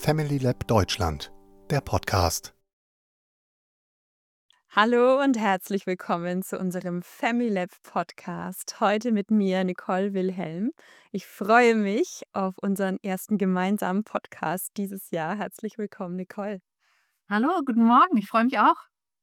Family Lab Deutschland, der Podcast. Hallo und herzlich willkommen zu unserem Family Lab Podcast. Heute mit mir, Nicole Wilhelm. Ich freue mich auf unseren ersten gemeinsamen Podcast dieses Jahr. Herzlich willkommen, Nicole. Hallo, guten Morgen. Ich freue mich auch.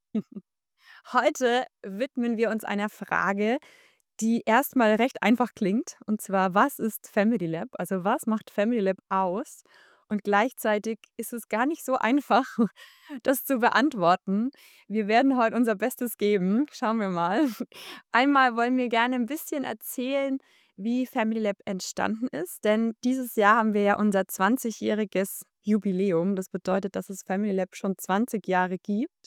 Heute widmen wir uns einer Frage, die erstmal recht einfach klingt. Und zwar, was ist Family Lab? Also was macht Family Lab aus? Und gleichzeitig ist es gar nicht so einfach, das zu beantworten. Wir werden heute unser Bestes geben. Schauen wir mal. Einmal wollen wir gerne ein bisschen erzählen, wie Family Lab entstanden ist. Denn dieses Jahr haben wir ja unser 20-jähriges Jubiläum. Das bedeutet, dass es Family Lab schon 20 Jahre gibt.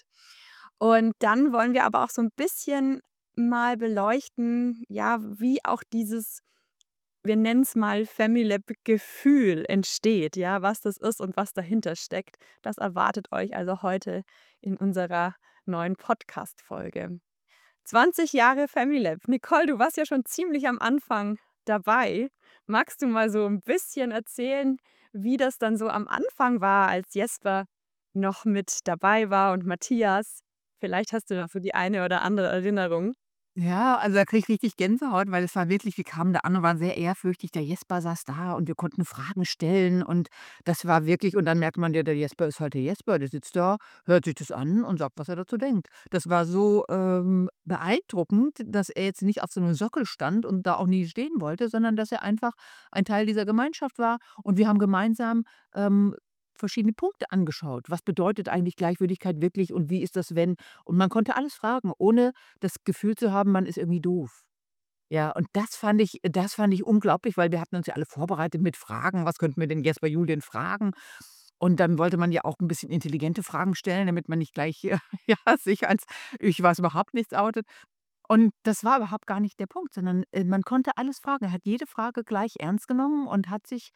Und dann wollen wir aber auch so ein bisschen mal beleuchten, ja, wie auch dieses, wir nennen es mal Family Lab Gefühl entsteht, ja, was das ist und was dahinter steckt. Das erwartet euch also heute in unserer neuen Podcast-Folge. 20 Jahre Family Lab. Nicole, du warst ja schon ziemlich am Anfang dabei. Magst du mal so ein bisschen erzählen, wie das dann so am Anfang war, als Jesper noch mit dabei war und Matthias? Vielleicht hast du da so die eine oder andere Erinnerung. Ja, also da kriege ich richtig Gänsehaut, weil es war wirklich, wir kamen da an und waren sehr ehrfürchtig. Der Jesper saß da und wir konnten Fragen stellen und das war wirklich, und dann merkt man ja, der Jesper ist halt der Jesper, der sitzt da, hört sich das an und sagt, was er dazu denkt. Das war so beeindruckend, dass er jetzt nicht auf so einem Sockel stand und da auch nie stehen wollte, sondern dass er einfach ein Teil dieser Gemeinschaft war und wir haben gemeinsam ähm, verschiedene Punkte angeschaut. Was bedeutet eigentlich Gleichwürdigkeit wirklich und wie ist das, wenn? Und man konnte alles fragen, ohne das Gefühl zu haben, man ist irgendwie doof. Ja, und das fand ich unglaublich, weil wir hatten uns ja alle vorbereitet mit Fragen. Was könnten wir denn Jesper Julian fragen? Und dann wollte man ja auch ein bisschen intelligente Fragen stellen, damit man nicht gleich, ja, sich als „Ich weiß überhaupt nichts“ outet. Und das war überhaupt gar nicht der Punkt, sondern, man konnte alles fragen. Er hat jede Frage gleich ernst genommen und hat sich,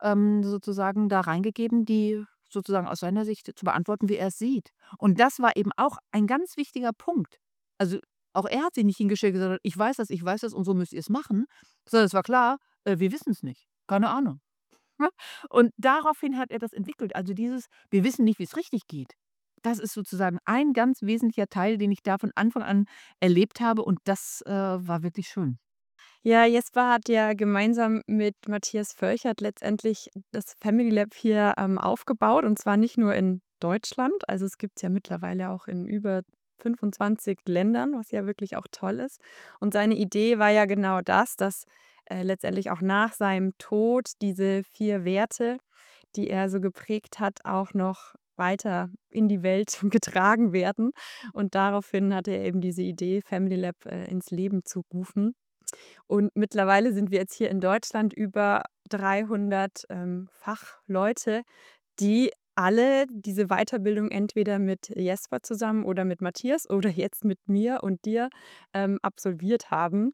sozusagen da reingegeben, die sozusagen aus seiner Sicht zu beantworten, wie er es sieht. Und das war eben auch ein ganz wichtiger Punkt. Also, auch er hat sich nicht hingestellt und gesagt: ich weiß das und so müsst ihr es machen“, sondern es war klar, wir wissen es nicht. Keine Ahnung. Ne? Und daraufhin hat er das entwickelt. Also dieses: „Wir wissen nicht, wie es richtig geht.“ Das ist sozusagen ein ganz wesentlicher Teil, den ich da von Anfang an erlebt habe und das, war wirklich schön. Ja, Jesper hat ja gemeinsam mit Matthias Völchert letztendlich das Family Lab hier, aufgebaut, und zwar nicht nur in Deutschland. Also, es gibt's ja mittlerweile auch in über 25 Ländern, was ja wirklich auch toll ist. Und seine Idee war ja genau das, dass, letztendlich auch nach seinem Tod diese 4 Werte, die er so geprägt hat, auch noch weiter in die Welt getragen werden. Und daraufhin hatte er eben diese Idee, Family Lab, ins Leben zu rufen. Und mittlerweile sind wir jetzt hier in Deutschland über 300, Fachleute, die alle diese Weiterbildung entweder mit Jesper zusammen oder mit Matthias oder jetzt mit mir und dir, absolviert haben.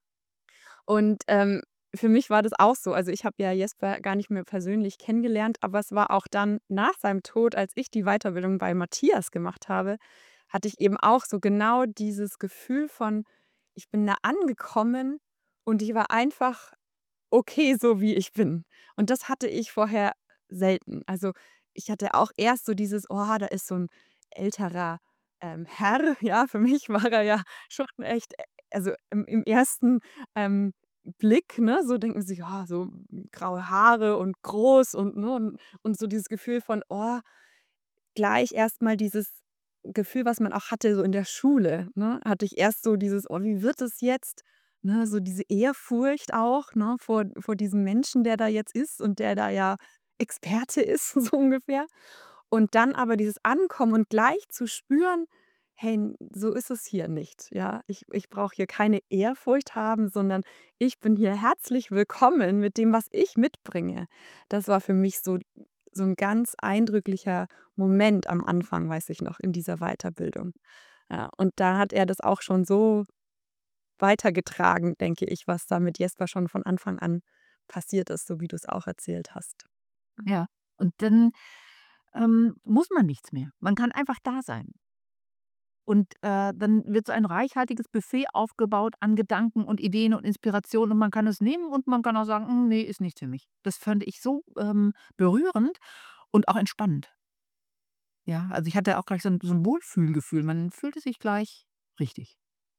Und, für mich war das auch so. Also, ich habe ja Jesper gar nicht mehr persönlich kennengelernt, aber es war auch dann nach seinem Tod, als ich die Weiterbildung bei Matthias gemacht habe, hatte ich eben auch so genau dieses Gefühl von, ich bin da angekommen und ich war einfach okay, so wie ich bin. Und das hatte ich vorher selten. Also, ich hatte auch erst so dieses: „Oh, da ist so 'n älterer, Herr“, ja? Für mich war er ja schon echt, also, im ersten, ähm, Blick, ne, so denkt man sich: „Ah, so graue Haare und groß“, und, ne, und so dieses Gefühl von, oh, gleich erst mal dieses Gefühl, was man auch hatte so in der Schule, ne? Hatte ich erst so dieses: „Oh, wie wird es jetzt?“ Ne, so diese Ehrfurcht auch, ne, vor diesem Menschen, der da jetzt ist und der da ja Experte ist, so ungefähr. Und dann aber dieses Ankommen und gleich zu spüren: „Hey, so ist es hier nicht, ja? Ich brauche hier keine Ehrfurcht haben, sondern ich bin hier herzlich willkommen mit dem, was ich mitbringe.“ Das war für mich so 'n ganz eindrücklicher Moment am Anfang, weiß ich noch, in dieser Weiterbildung. Ja, und da hat er das auch schon so weitergetragen, denke ich, was da mit Jesper schon von Anfang an passiert ist, so wie du's auch erzählt hast. Ja. Und dann, muss man nichts mehr. Man kann einfach da sein. Und, dann wird so ein reichhaltiges Buffet aufgebaut an Gedanken und Ideen und Inspirationen und man kann es nehmen und man kann auch sagen: „Ne, ist nichts für mich.“ Das fand ich so, berührend und auch entspannend. Ja, also ich hatte auch gleich so 'n Wohlfühlgefühl. Man fühlte sich gleich richtig.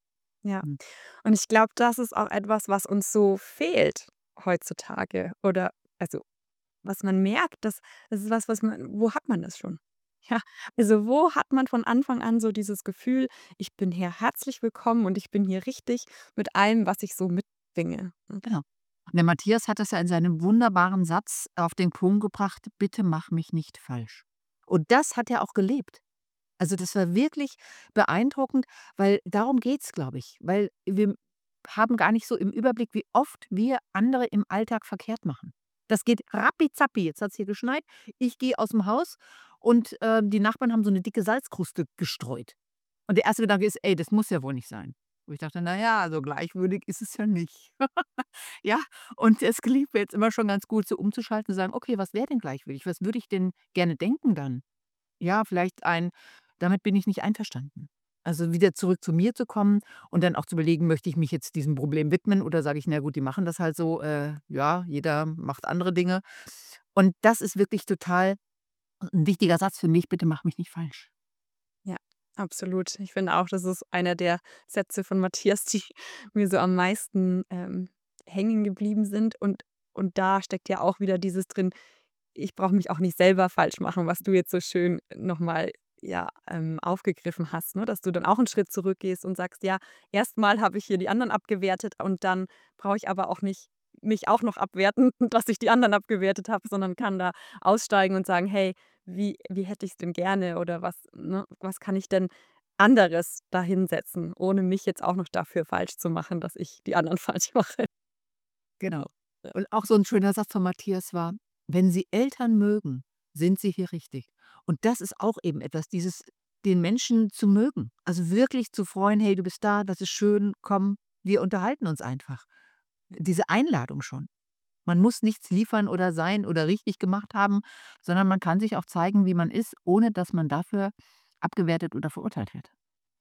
Ja. Mhm. Und ich glaube, das ist auch etwas, was uns so fehlt heutzutage oder also, was man merkt, das ist was, was man wo hat man das schon? Ja, also, wo hat man von Anfang an so dieses Gefühl: „Ich bin hier herzlich willkommen und ich bin hier richtig mit allem, was ich so mitbringe“, ne? Genau. Und der Matthias hat das ja in seinem wunderbaren Satz auf den Punkt gebracht: „Bitte mach mich nicht falsch.“ Und das hat er auch gelebt. Also, das war wirklich beeindruckend, weil darum geht's, glaube ich. Weil wir haben gar nicht so im Überblick, wie oft wir andere im Alltag verkehrt machen. Das geht rappi-zappi. Jetzt hat's hier geschneit. Ich gehe aus'm Haus und, die Nachbarn haben so 'ne dicke Salzkruste gestreut. Und der erste Gedanke ist: „Ey, das muss ja wohl nicht sein.“ Wo ich dachte: „Na ja, so gleichwürdig ist es ja nicht.“ Ja, und es gelingt mir jetzt immer schon ganz gut, so umzuschalten und sagen: „Okay, was wäre denn gleichwürdig? Was würde ich denn gerne denken dann?“ Ja, vielleicht ein: „Damit bin ich nicht einverstanden.“ Also, wieder zurück zu mir zu kommen und dann auch zu überlegen, möchte ich mich jetzt diesem Problem widmen oder sage ich: „Na gut, die machen das halt so, ja, jeder macht andere Dinge.“ Und das ist wirklich total 'n wichtiger Satz für mich: „Bitte mach mich nicht falsch.“ Ja, absolut. Ich finde auch, das ist einer der Sätze von Matthias, die mir so am meisten, hängen geblieben sind und da steckt ja auch wieder dieses drin: Ich brauche mich auch nicht selber falsch machen, was du jetzt so schön noch mal, ja, aufgegriffen hast, ne? Dass du dann auch 'n Schritt zurückgehst und sagst: „Ja, erst mal habe ich hier die anderen abgewertet und dann brauche ich aber auch nicht mich auch noch abwerten, dass ich die anderen abgewertet habe, sondern kann da aussteigen und sagen: ‚Hey, wie hätte ich's denn gerne oder was ne, was kann ich denn anderes da hinsetzen, ohne mich jetzt auch noch dafür falsch zu machen, dass ich die anderen falsch mache?'“ Genau. So, ja. Und auch so 'n schöner Satz von Matthias war: „Wenn Sie Eltern mögen, sind Sie hier richtig.“ Und das ist auch eben etwas, dieses den Menschen zu mögen. Also, wirklich zu freuen: „Hey, du bist da, das ist schön, komm, wir unterhalten uns einfach.“ Diese Einladung schon. Man muss nichts liefern oder sein oder richtig gemacht haben, sondern man kann sich auch zeigen, wie man ist, ohne dass man dafür abgewertet oder verurteilt wird.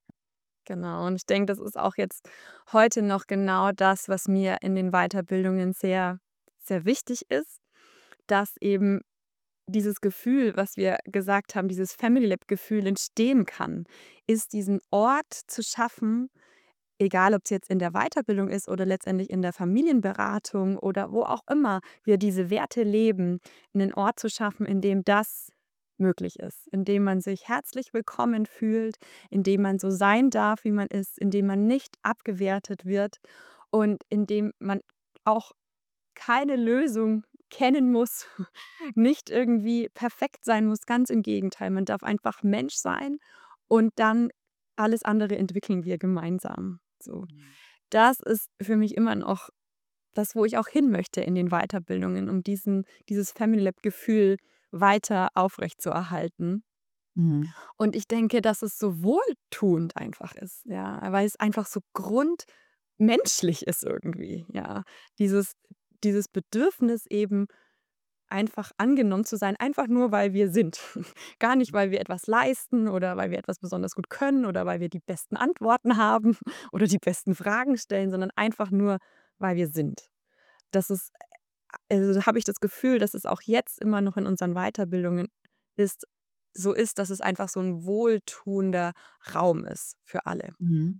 Genau, und ich denke, das ist auch jetzt heute noch genau das, was mir in den Weiterbildungen sehr, sehr wichtig ist, dass eben dieses Gefühl, was wir gesagt haben, dieses Family Lab Gefühl entstehen kann, ist diesen Ort zu schaffen, egal ob es jetzt in der Weiterbildung ist oder letztendlich in der Familienberatung oder wo auch immer wir diese Werte leben, einen Ort zu schaffen, in dem das möglich ist, in dem man sich herzlich willkommen fühlt, in dem man so sein darf, wie man ist, in dem man nicht abgewertet wird und in dem man auch keine Lösung kennen muss, nicht irgendwie perfekt sein muss, ganz im Gegenteil. Man darf einfach Mensch sein und dann alles andere entwickeln wir gemeinsam, so. Mhm. Das ist für mich immer noch das, wo ich auch hin möchte in den Weiterbildungen, um dieses Family Lab Gefühl weiter aufrechtzuerhalten. Mhm. Und ich denke, dass es so wohltuend einfach ist, ja, weil es einfach so grundmenschlich ist irgendwie, ja. Dieses dieses Bedürfnis eben einfach angenommen zu sein, einfach nur, weil wir sind. Gar nicht, weil wir etwas leisten oder weil wir etwas besonders gut können oder weil wir die besten Antworten haben oder die besten Fragen stellen, sondern einfach nur, weil wir sind. Das ist also, habe ich das Gefühl, dass es auch jetzt immer noch in unseren Weiterbildungen ist ist, dass es einfach so 'n wohltuender Raum ist für alle. Mhm.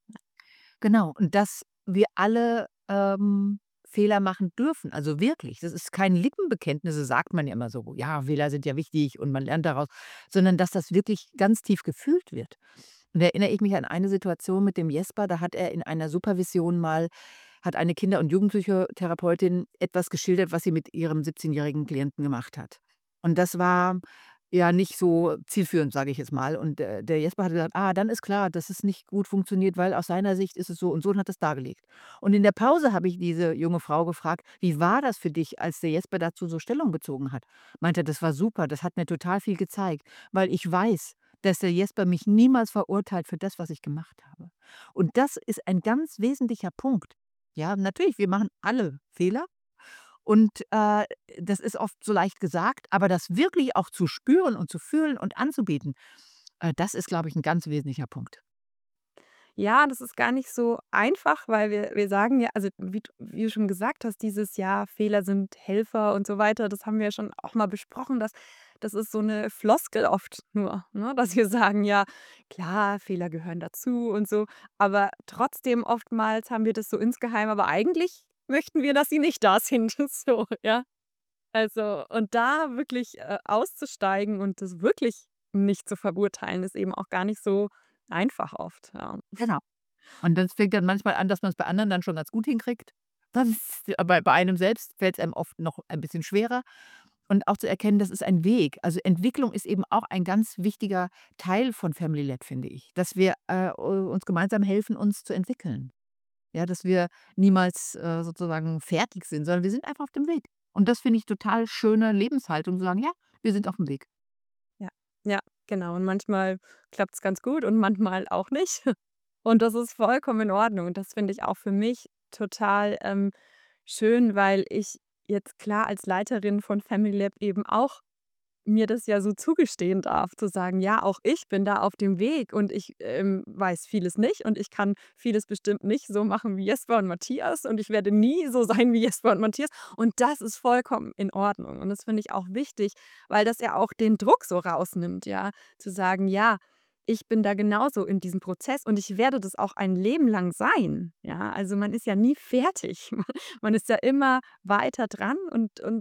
Genau, und dass wir alle, Fehler machen dürfen, also wirklich. Das ist kein Lippenbekenntnis, das sagt man ja immer so: „Ja, Fehler sind ja wichtig und man lernt daraus“, sondern dass das wirklich ganz tief gefühlt wird. Und da erinnere ich mich an eine Situation mit dem Jesper, da hat er in einer Supervision mal hat eine Kinder- und Jugendpsychotherapeutin etwas geschildert, was sie mit ihrem 17-jährigen Klienten gemacht hat. Und das war ja nicht so zielführend, sage ich jetzt mal. Und, der Jesper hat gesagt: „Ah, dann ist klar, dass es nicht gut funktioniert, weil aus seiner Sicht ist es so und so“, und hat das dargelegt. Und in der Pause habe ich diese junge Frau gefragt: „Wie war das für dich, als der Jesper dazu so Stellung bezogen hat?“ Meinte er: „Das war super, das hat mir total viel gezeigt, weil ich weiß, dass der Jesper mich niemals verurteilt für das, was ich gemacht habe.“ Und das ist ein ganz wesentlicher Punkt. Ja, natürlich, wir machen alle Fehler und, das ist oft so leicht gesagt, aber das wirklich auch zu spüren und zu fühlen und anzubieten, das ist, glaube ich, 'n ganz wesentlicher Punkt. Ja, das ist gar nicht so einfach, weil wir sagen ja also, wie du schon gesagt hast, dieses Jahr Fehler sind Helfer und so weiter, das haben wir ja schon auch mal besprochen, dass das ist so eine Floskel oft nur, ne, dass wir sagen: „Ja, klar, Fehler gehören dazu und so“, aber trotzdem oftmals haben wir das so insgeheim, aber eigentlich möchten wir, dass sie nicht da sind, so, ja. Also, und da wirklich, auszusteigen und das wirklich nicht zu verurteilen, ist eben auch gar nicht so einfach oft, ja. Genau. Und das fängt dann manchmal an, dass man es bei anderen dann schon ganz gut hinkriegt. Das ist bei einem selbst fällt es einem oft noch ein bisschen schwerer. Und auch zu erkennen, das ist ein Weg. Also, Entwicklung ist eben auch ein ganz wichtiger Teil von Family Lab, finde ich, dass wir, uns gemeinsam helfen, uns zu entwickeln. Ja, dass wir niemals, sozusagen fertig sind, sondern wir sind einfach auf dem Weg. Und das finde ich total schöne Lebenshaltung, zu sagen: „Ja, wir sind auf dem Weg.“ Ja, ja, genau. Und manchmal klappt es ganz gut und manchmal auch nicht. Und das ist vollkommen in Ordnung. Und das finde ich auch für mich total, schön, weil ich jetzt klar als Leiterin von Family Lab eben auch mir das ja so zugestehen darf, zu sagen: „Ja, auch ich bin da auf dem Weg und ich, weiß vieles nicht und ich kann vieles bestimmt nicht so machen wie Jesper und Matthias und ich werde nie so sein wie Jesper und Matthias und das ist vollkommen in Ordnung.“ Und das finde ich auch wichtig, weil das ja auch den Druck so rausnimmt, ja, zu sagen: „Ja, ich bin da genauso in diesem Prozess und ich werde das auch ein Leben lang sein.“ Ja, also, man ist ja nie fertig. Man ist ja immer weiter dran und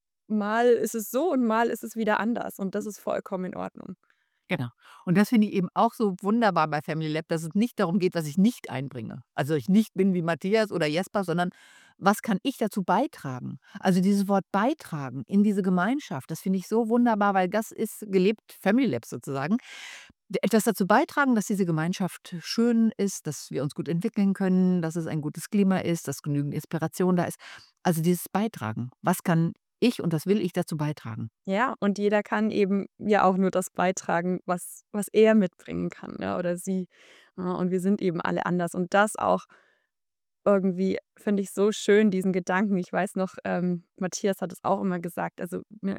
mal ist es so und mal ist es wieder anders und das ist vollkommen in Ordnung. Genau. Und das finde ich eben auch so wunderbar bei Family Lab, dass es nicht darum geht, was ich nicht einbringe. Also, ich nicht bin wie Matthias oder Jesper, sondern was kann ich dazu beitragen? Also, dieses Wort beitragen in diese Gemeinschaft, das finde ich so wunderbar, weil das ist gelebt Family Lab sozusagen. Etwas dazu beitragen, dass diese Gemeinschaft schön ist, dass wir uns gut entwickeln können, dass es ein gutes Klima ist, dass genügend Inspiration da ist. Also, dieses Beitragen. Was kann ich und das will ich dazu beitragen? Ja, und jeder kann eben ja auch nur das beitragen, was er mitbringen kann, ja, oder sie. Und wir sind eben alle anders und das auch irgendwie finde ich so schön, diesen Gedanken. Ich weiß noch, Matthias hat es auch immer gesagt, also, ne,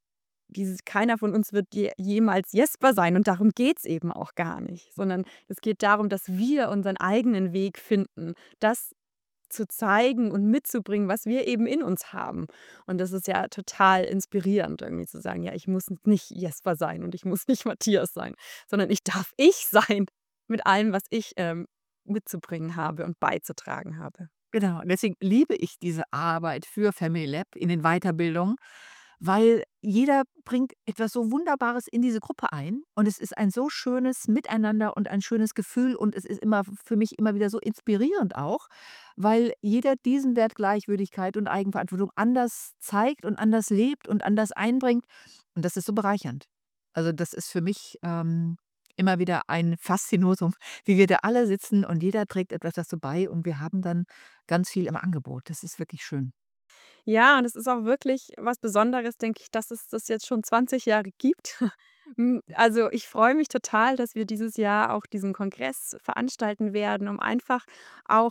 dieses keiner von uns wird jemals Jesper sein und darum geht's eben auch gar nicht, sondern es geht darum, dass wir unseren eigenen Weg finden, das zu zeigen und mitzubringen, was wir eben in uns haben. Und das ist ja total inspirierend, irgendwie zu sagen: „Ja, ich muss nicht Jesper sein und ich muss nicht Matthias sein, sondern ich darf ich sein mit allem, was ich, mitzubringen habe und beizutragen habe.“ Genau, und deswegen liebe ich diese Arbeit für Family Lab in den Weiterbildungen, weil jeder bringt etwas so Wunderbares in diese Gruppe ein und es ist ein so schönes Miteinander und ein schönes Gefühl und es ist immer für mich immer wieder so inspirierend auch, weil jeder diesen Wert Gleichwürdigkeit und Eigenverantwortung anders zeigt und anders lebt und anders einbringt und das ist so bereichernd. Also, das ist für mich, immer wieder ein Faszinosum, wie wir da alle sitzen und jeder trägt etwas dazu bei und wir haben dann ganz viel im Angebot. Das ist wirklich schön. Ja, und es ist auch wirklich was Besonderes, denke ich, dass es das jetzt schon 20 Jahre gibt. Also, ich freue mich total, dass wir dieses Jahr auch diesen Kongress veranstalten werden, um einfach auch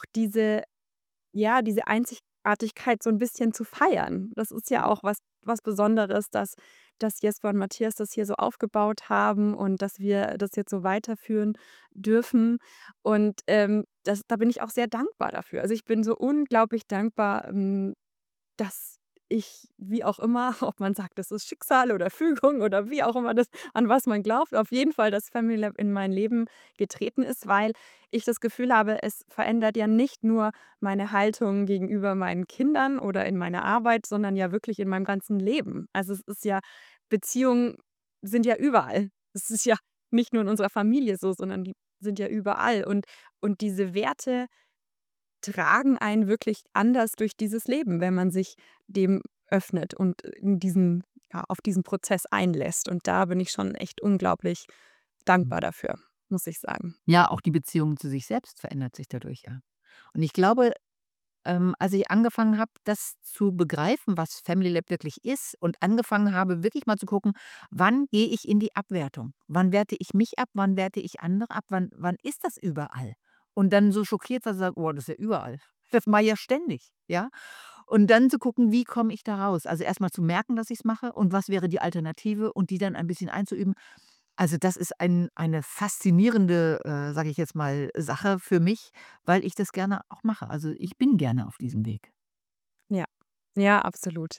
diese Einzigartigkeit so ein bisschen zu feiern. Das ist ja auch was Besonderes, dass Jesper und Matthias das hier so aufgebaut haben und dass wir das jetzt so weiterführen dürfen. Und, da bin ich auch sehr dankbar dafür. Also, ich bin so unglaublich dankbar, dass ich, wie auch immer, ob man sagt, das ist Schicksal oder Fügung oder wie auch immer das an was man glaubt, auf jeden Fall, dass Family Lab in mein Leben getreten ist, weil ich das Gefühl habe, es verändert ja nicht nur meine Haltung gegenüber meinen Kindern oder in meiner Arbeit, sondern ja wirklich in meinem ganzen Leben. Also, es ist ja Beziehungen sind ja überall. Es ist ja nicht nur in unserer Familie so, sondern die sind ja überall und diese Werte tragen einen wirklich anders durch dieses Leben, wenn man sich dem öffnet und in diesen auf diesen Prozess einlässt. Und da bin ich schon echt unglaublich dankbar dafür, muss ich sagen. Ja, auch die Beziehung zu sich selbst verändert sich dadurch, ja. Und ich glaube, als ich angefangen habe, das zu begreifen, was Family Lab wirklich ist und angefangen habe, wirklich mal zu gucken, wann gehe ich in die Abwertung? Wann werte ich mich ab? Wann werte ich andere ab? Wann ist das überall? Und dann so schockiert war, zu sagen: „Oh, das ist ja überall. Das mache ich ja ständig“, ja? Und dann zu gucken, wie komme ich da raus? Also, erst mal zu merken, dass ich's mache und was wäre die Alternative und die dann ein bisschen einzuüben. Also, das ist eine faszinierende, sage ich jetzt mal, Sache für mich, weil ich das gerne auch mache. Also, ich bin gerne auf diesem Weg. Ja, ja, absolut.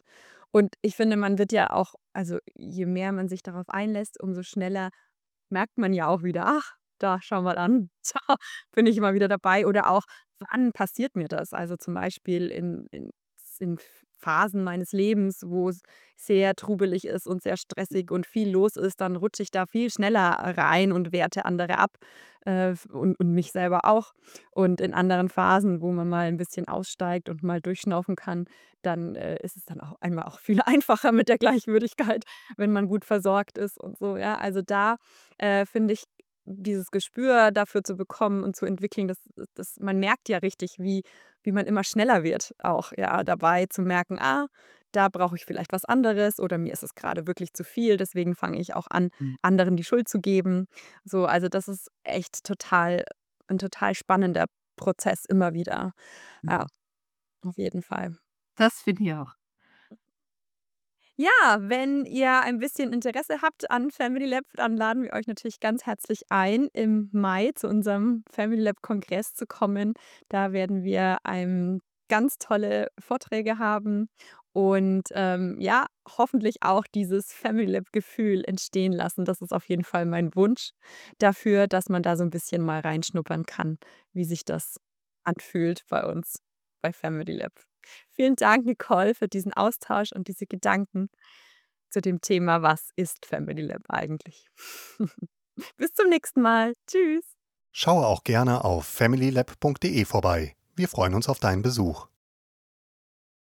Und ich finde, man wird ja auch also, je mehr man sich darauf einlässt, umso schneller merkt man ja auch wieder: „Ach, da, schau mal an, so, bin ich immer wieder dabei." Oder auch, wann passiert mir das? Also, zum Beispiel in Phasen meines Lebens, wo es sehr trubelig ist und sehr stressig und viel los ist, dann rutsche ich da viel schneller rein und werte andere ab, und mich selber auch. Und in anderen Phasen, wo man mal ein bisschen aussteigt und mal durchschnaufen kann, dann, ist es dann auch einmal auch viel einfacher mit der Gleichwürdigkeit, wenn man gut versorgt ist und so, ja. Also, da, finde ich, dieses Gespür dafür zu bekommen und zu entwickeln, das man merkt ja richtig, wie man immer schneller wird auch, ja, dabei zu merken: „Ah, da brauche ich vielleicht was anderes oder mir ist es gerade wirklich zu viel, deswegen fange ich auch an, Mhm. anderen die Schuld zu geben." So, also das ist echt ein total spannender Prozess immer wieder. Ja, Mhm. auf jeden Fall. Das finde ich auch. Ja, wenn ihr ein bisschen Interesse habt an Family Lab, dann laden wir euch natürlich ganz herzlich ein, im Mai zu unserem Family Lab Kongress zu kommen. Da werden wir, ganz tolle Vorträge haben und, ja, hoffentlich auch dieses Family Lab Gefühl entstehen lassen. Das ist auf jeden Fall mein Wunsch dafür, dass man da so ein bisschen mal reinschnuppern kann, wie sich das anfühlt bei uns bei Family Lab. Vielen Dank, Nicole, für diesen Austausch und diese Gedanken zu dem Thema: „Was ist Family Lab eigentlich?" Bis zum nächsten Mal. Tschüss. Schaue auch gerne auf familylab.de vorbei. Wir freuen uns auf deinen Besuch.